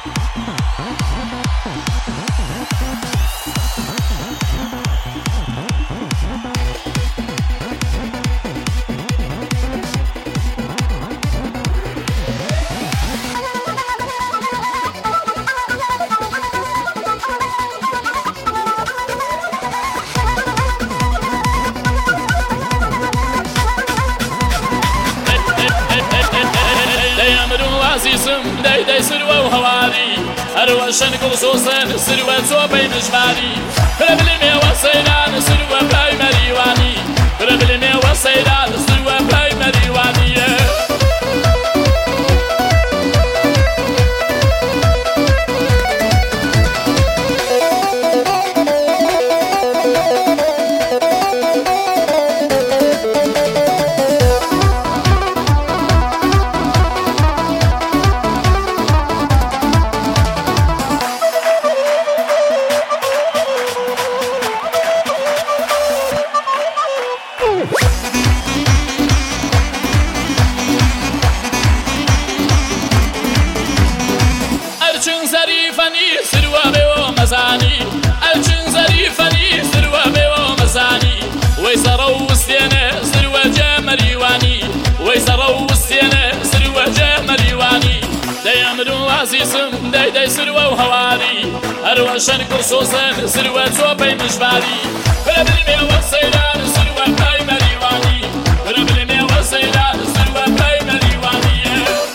عزیزم دەی سروە و هەواری هەروە شەنگڵ سۆسەن سروە چۆپەی نژماری برە بلێمێوە سەیران سروە پای مەریوانی برە بلێمێوە سەیران سروە پای مەریوانیە ئەرچن زەریفەنی سروە بێوە مەزانی ئەرچن زەریفەنی سروە بێوە مەزانی وەی سەڕە و وستێنە سروە جە مەریوانی وەی سەڕە و وستێنە سروە جە مەریوانی دەیەمر و عزیزم دەی سروە و هەواری هەروە شەنگ و سۆسەن سروە چۆپەی مژباری برە بلێمێوە سەیران سروە پای مەریوانی برە بلێمێوە سەیران سروە پای مەریوانیە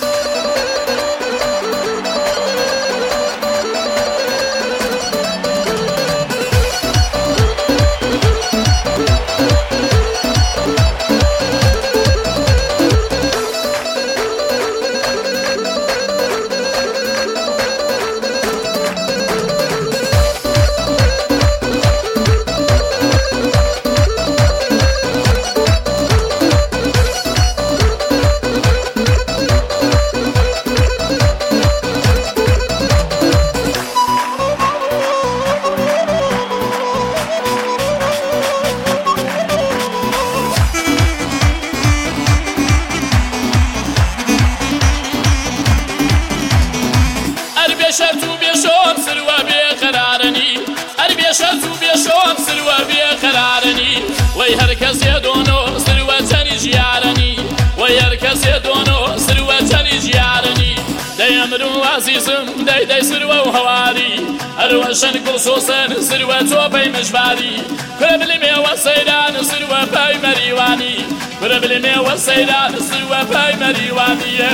شرط و بێشۆن سروە بێقەرارنی هەر بێشەرت و بێشۆن سروە بێقەرارنی وەی هەر کەسێ دۆنۆ سروە چەنی ژیارنی وەی هەر کەسێ دۆنۆ سروە چەنی ژیارنی دەیەمر و عزیزم دەی سروە و هەواری هەروە شەنگ و سۆسەن سروە چۆپەی مژباری برە بلێمێوە سەیران سروە پای مەریوانی برە بلێمێوە سەیران سروە پای مەریوانیە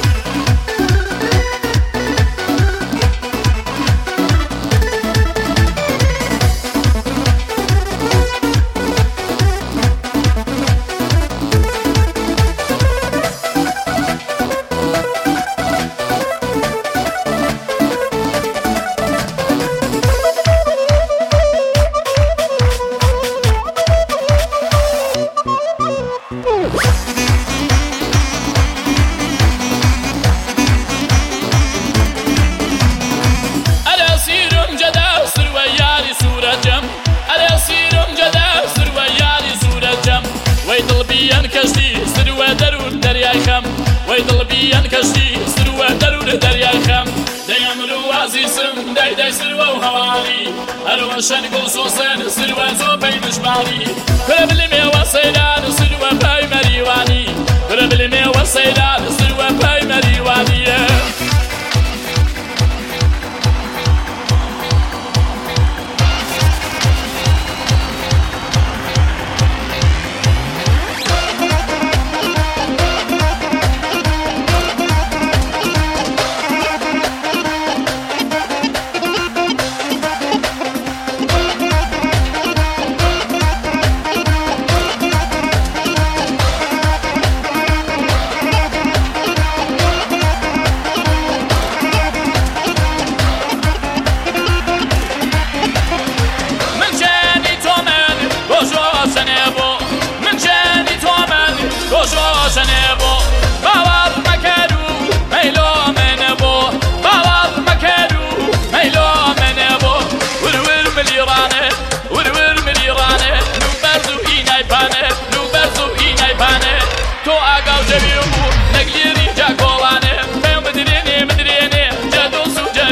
وەی دڵبیان کەشتی سروە دەرور دەریای خەم وەی دڵبیان کەشتی سروە دەرور دەریای خەم دەیەمر و عزیزم دەی سروە و هەواری هەروە شەنگ و سۆسەن سروە چۆپەی مژباری برە بلێمێوە سەیران سروە پای مەریوانی برە بلێمێوە سەیران سروە پای مەریوانیە باوەڕ مەکەر و مەیلۆ منە بۆ باوەڕ مەکەر و مەیلۆ منە بۆ ورور ملیڕانە ورور ملیڕانە نوبەرز و ئینایپانە نوبەرز و ئینایپانە تۆ ئاگاو جەوی بوو نەگلیێری جا کۆڵانە پێم بدرێنێ جە دۆس و جە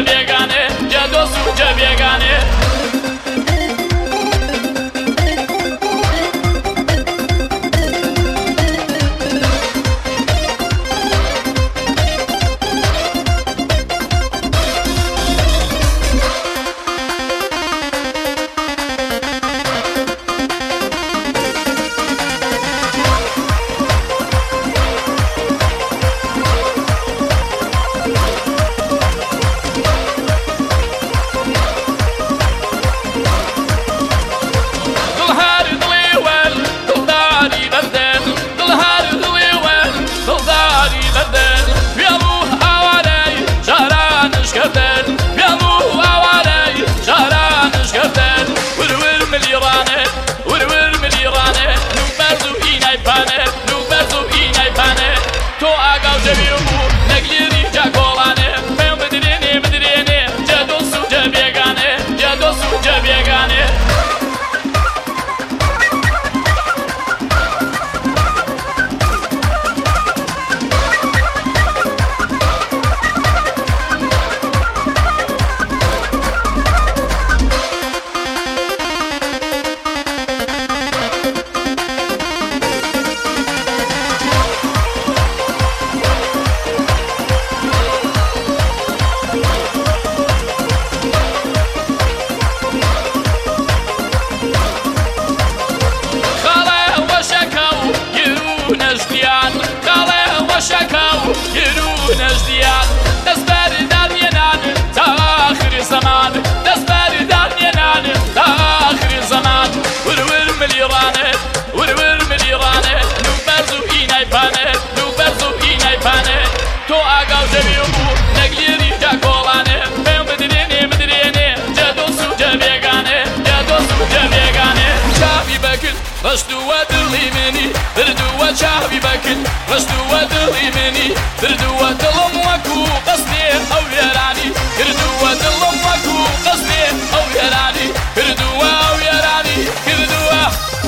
وێران دەستبەردان هێنان تا ئاخری زەمان دەستبەردان هێنان تا ئاخری زەمان ورور ملیڕانێ ورور ملیڕانێ لو بەرز و ئینای پانێ لو بەرز و ئینای پانێ تۆ ئاگاو دەبێ بوو نەگلێری جا کۆڵانێ پێم بدرێنێ بدرێنێ جە دۆست و جە بێگانێ جە دۆست و جە بێگانێ چاوی بەکرد ڕشتووە دڵی منی بردووە چاوی بەکرد ڕشتووە دڵی منی بردووە دڵم وەکو قەستێ ئەو وێرانی کردووە دڵم وەکو قەستێ ئەو وێرانی کردووە ئەو وێرانی کردووە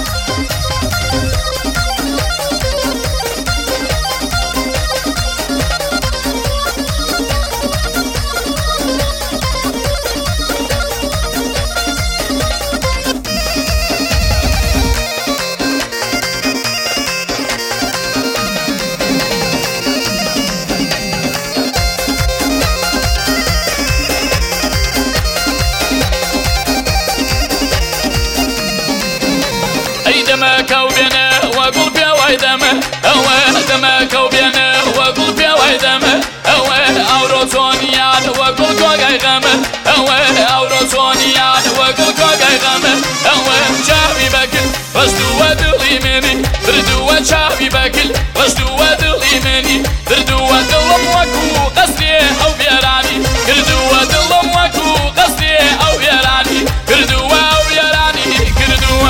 دەمەکە و بێنە وەگوڵ پێوای دەمە ئەوە دەمەکە و بێنە وەگوڵ پێوای دەمە ئەوە ئەوڕۆ چۆنیان وەگوڵ کۆگای غەمە ئەوە ئەوڕۆ چۆنیان وەگوڵ کۆگای غەمە ئەوە چاوی بەکرد ڕشتووە دڵی منی بردووە چاوی بەکرد ڕشتووە دڵی منی بردووە دڵم وەکو قەستێ ئەو وێرانی کردووە دڵم وەکو قەستێ ئەو وێرانی کردووە ئەو وێرانی کردووە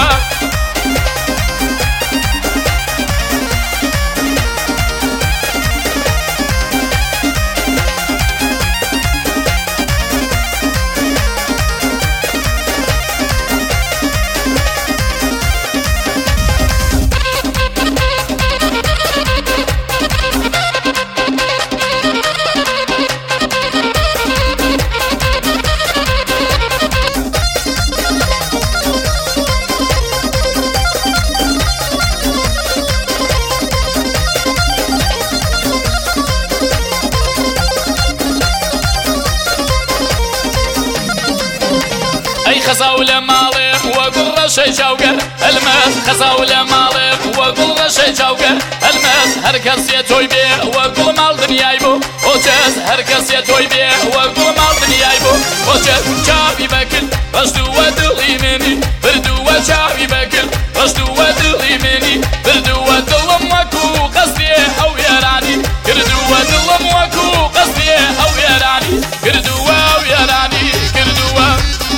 خەزاو لە ماڵێم وەگوڵ ڕەشەی چاوگەر ئەلمەس خەزاو لە ماڵێم وەگوڵ ڕەشەی چاوگەر ئەلمەس هەر کەسێ تۆی بێ وەگوڵ ماڵ دنیای بۆ ئۆچەس هەر کەسێ تۆی بێ وەگوڵ ماڵ دنیای بۆ ئۆچەس چاوی بەکرد ڕشتووە دڵی منی بردووە چاوی بەکرد ڕشتووە دڵی منی بردووە دڵم وەکو قەستێ ئەو وێرانی کردووە دڵم وەکو قەستێ ئەو وێرانی کردووە ئەو وێرانی کردووە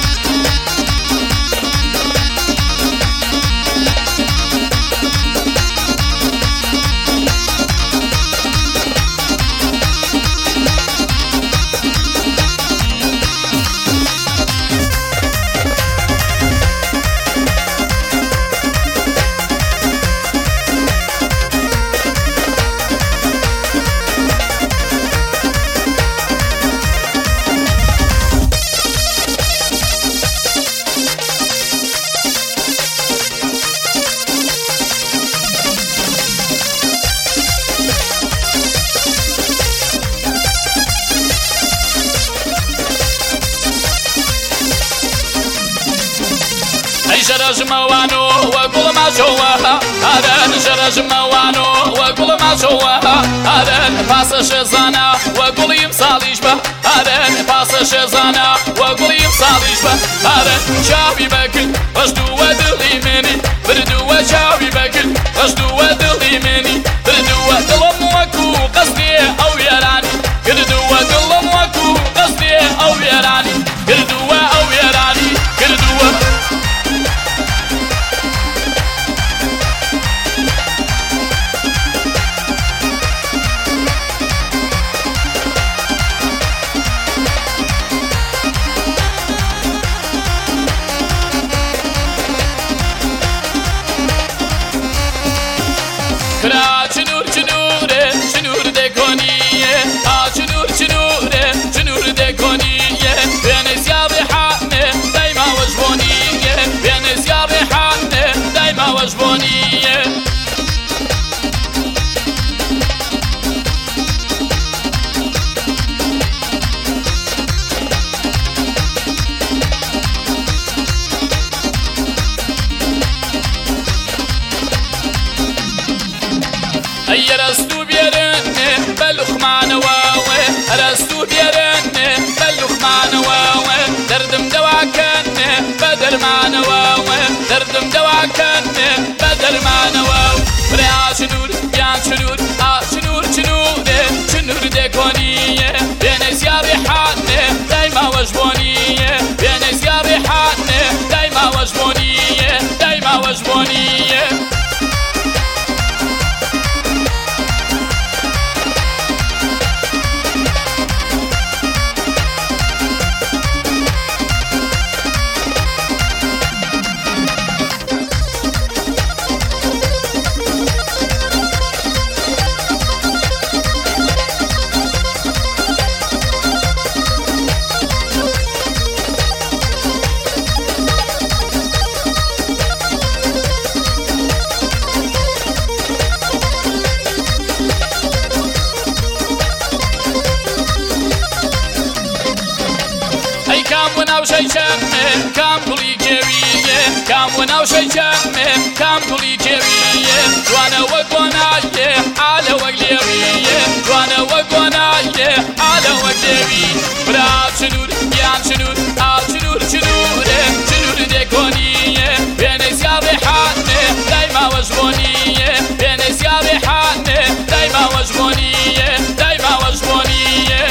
شرجموانو وقول ما شوها هذا شرجموانو وقول ما شوها هذا باس شزانا وقول يمصاليش به هذا باس شزانا وقول يمصاليش به هذا شافي بكل رشدو ودلي مني بردو وشافي بكل رشدو ودلي مني بردو ودلم وكو قصدي او يراني كردو ودلم وكو قصدي او يراني كردو او يراني كردو دەکەنێ بە دەرمانەوە برا چنوور یان چنوور چنوور چنوورێ چنوور دێکۆنیە بێنە زیاری حانێ دایماوەش بۆنیە بێنە زیاری حانێ دایماوەش بۆنیە دایماوەش بۆنیە کام و ناوشەی چەمێ کام گوڵی کێویە کام و ناوشەی چەمێ کام گوڵی کێویە جوانە وەک گۆنایە ئالە وەک لێویە جوانە وەک گۆنایە ئالە وەک لێوی برا چنوور یان چنوور چنوور چنوورێ چنوور دێکۆنیە بێنەی زیاڕێ حانێ دایماوەش بۆنیە بێنەی زیاڕێ حانێ دایماوەش بۆنیە دایماوەش بۆنیە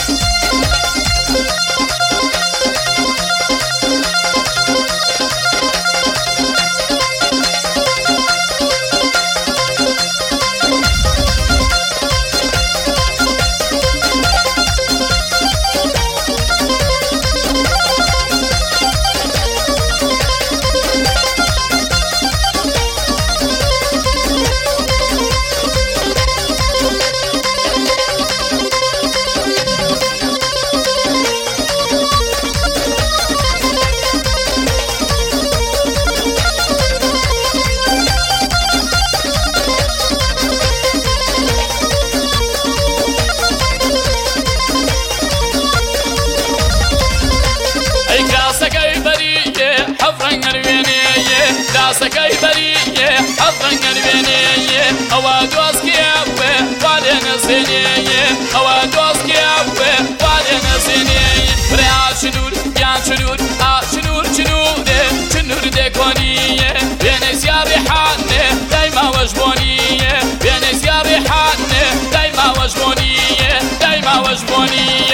داسەکەی بەریە حەفڕەنگە نوێنەیە ئەوە دۆزکیاوێ وا لێ نەسێنەیە ئەوە دۆزکیاوێ وا لێ نەسێنەیە برا چنوور یان چنوور چنوور چنوورێ چنوور دێکۆنیە بێنەی زیاڕێ حانێ دایماوەش بۆنیە بێنەی زیاڕێ حانێ دایماوەش بۆنیە دایماوەش بۆنیە